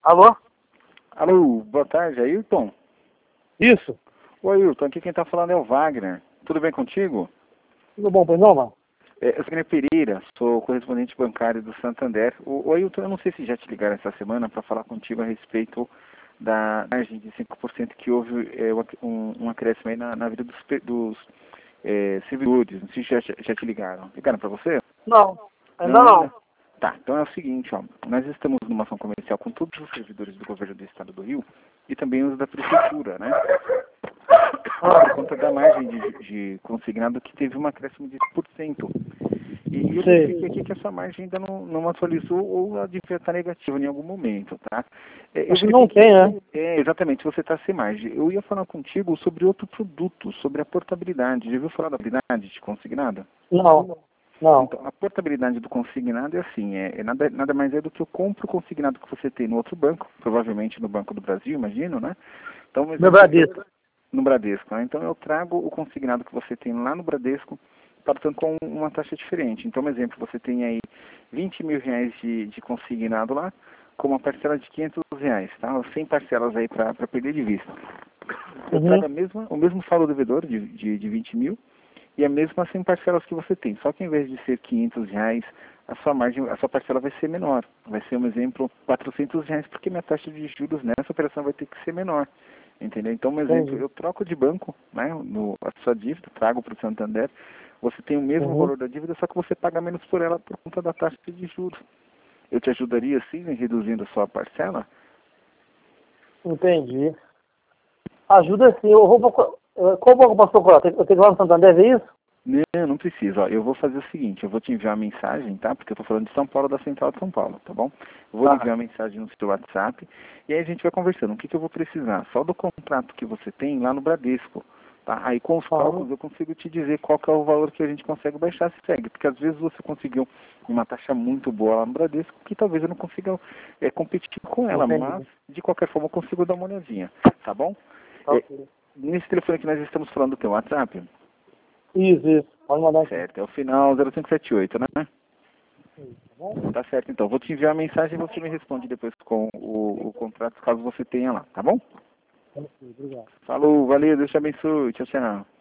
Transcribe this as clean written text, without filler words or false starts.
Alô? Alô, boa tarde, Ayrton? Isso. Oi, Ayrton, aqui quem está falando é o Wagner. Tudo bem contigo? Tudo bom, pois não, mano? Eu sou Wagner Pereira, sou correspondente bancário do Santander. O Ayrton, eu não sei se já te ligaram essa semana para falar contigo a respeito da margem de 5% que houve um acréscimo aí na vida dos servidores. Não sei se já te ligaram. Ligaram para você? Não, ainda Não não. ainda? Tá, então é o seguinte, ó, nós estamos numa ação comercial com todos os servidores do governo do estado do Rio e também os da prefeitura, né? Por conta da margem de consignado que teve um acréscimo de 1%. E eu Sei. verifiquei aqui que essa margem ainda não atualizou ou ela devia estar negativa em algum momento, tá? Eu Acho que não verifiquei tem, né? exatamente, você está sem margem. Eu ia falar contigo sobre outro produto, sobre a portabilidade. Já ouviu falar da portabilidade de consignado? Não. Não. Então, a portabilidade do consignado é assim, nada mais é do que eu compro o consignado que você tem no outro banco, provavelmente no Banco do Brasil, imagino, né? Então, um Meu exemplo, Bradesco. no Bradesco, né? Então eu trago o consignado que você tem lá no Bradesco, portanto com uma taxa diferente. Então, um exemplo, você tem aí 20 mil reais de consignado lá, com uma parcela de 500 reais, tá? 100 parcelas aí para perder de vista. Eu trago o mesmo saldo devedor de 20 mil, e a mesma 100 parcelas que você tem. Só que em vez de ser 500 reais, a sua margem, a sua parcela vai ser menor. Vai ser, um exemplo, 400 reais, porque minha taxa de juros nessa operação vai ter que ser menor. Entendeu? Então, um exemplo, eu troco de banco, né, a sua dívida, trago para o Santander, você tem o mesmo valor da dívida, só que você paga menos por ela por conta da taxa de juros. Eu te ajudaria, sim, em reduzindo a sua parcela? Entendi. Ajuda sim. Eu vou procurar. Qual banco eu posso procurar? Eu tenho que ir lá no Santander ver isso? Não precisa. Ó, eu vou fazer o seguinte, eu vou te enviar uma mensagem, tá? Porque eu tô falando de São Paulo, da Central de São Paulo, tá bom? Eu vou lhe Tá. enviar uma mensagem no seu WhatsApp e aí a gente vai conversando. O que eu vou precisar? Só do contrato que você tem lá no Bradesco, tá? Aí com os cálculos eu consigo te dizer qual que é o valor que a gente consegue baixar se segue. Porque às vezes você conseguiu uma taxa muito boa lá no Bradesco que talvez eu não consiga competir com ela, mas de qualquer forma eu consigo dar uma olhadinha, tá bom? Ok. Nesse telefone que nós estamos falando do teu WhatsApp, Isso. Pode mandar aqui. certo, é o final 0578, né? Tá bom? Tá certo, então. Vou te enviar a mensagem e você me responde depois com o contrato, caso você tenha lá, tá bom? Obrigado. Falou, valeu, Deus te abençoe. Tchau, tchau.